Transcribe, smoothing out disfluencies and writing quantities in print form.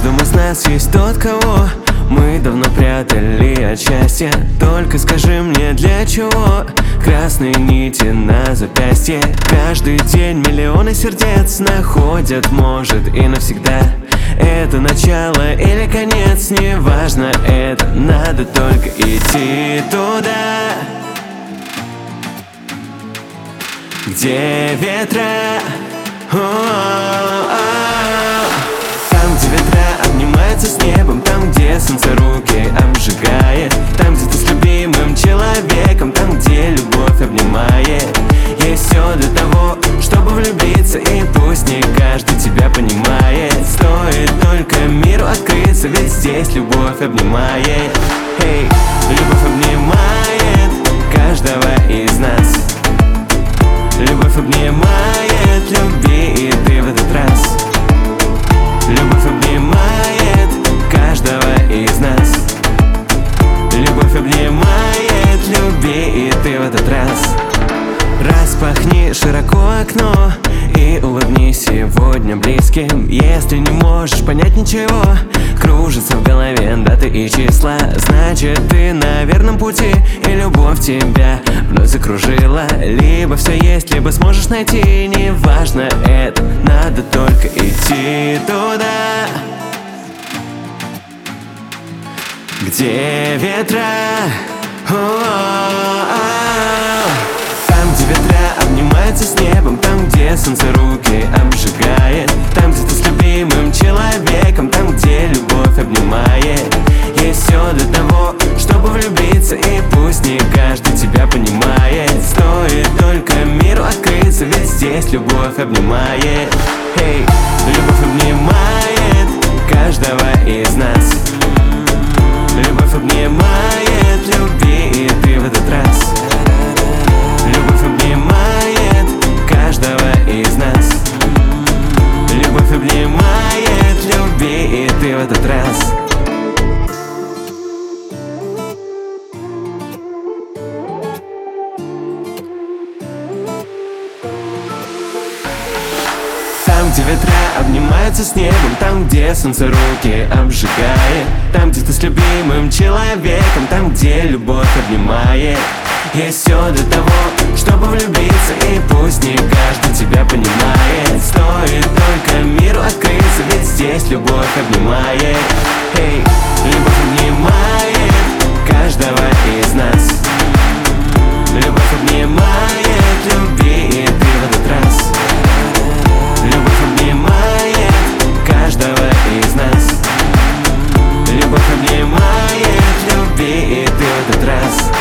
каждом из нас есть тот, кого мы давно прятали от счастья. Только скажи мне, для чего красные нити на запястье? Каждый день миллионы сердец находят, может, и навсегда. Это начало или конец, неважно это, надо только идти туда, где ветра. Там, где ветра обнимаются с небом, там, где солнце руки обжигает, там, где ты с любимым человеком, там, где любовь обнимает. Есть все для того, чтобы влюбиться, и пусть не каждый тебя понимает. Стоит только миру открыться, ведь здесь любовь обнимает. Эй, любовь обнимает каждого из нас. Любовь обнимает, люби и ты в этот раз. Любовь обнимает каждого из нас. Любовь обнимает, люби и ты в этот раз. Распахни широко окно и улыбнись сегодня близким. Если не можешь понять ничего, кружится в голове даты и числа, значит ты на верном пути, и любовь тебя вновь закружила. Либо все есть, либо сможешь найти, неважно это, надо только идти туда, где ветра. Там, где ветра обнимаются с небом, там, где солнце руки обжигает, там, где ты с любимым человеком, там, где любовь обнимает. Есть все для того, чтобы влюбиться, и пусть не каждый тебя понимает. Стоит только миру открыться, ведь здесь любовь обнимает. Эй, любовь обнимает каждого из нас. Любовь обнимает, люби и ты в этот раз. Любовь обнимает каждого из нас. Любовь обнимает, люби и ты в этот раз. Там, где ветра обнимаются с небом, там, где солнце руки обжигает, там, где ты с любимым человеком, там, где любовь обнимает. Есть все для того, чтобы влюбиться, и пусть не каждый тебя понимает. Стоит только миру открыться, ведь здесь любовь обнимает. Эй, любовь обнимает каждого из нас. Любовь обнимает, люби и ты в этот раз. Любовь обнимает каждого из нас. Любовь обнимает, люби и ты в этот раз.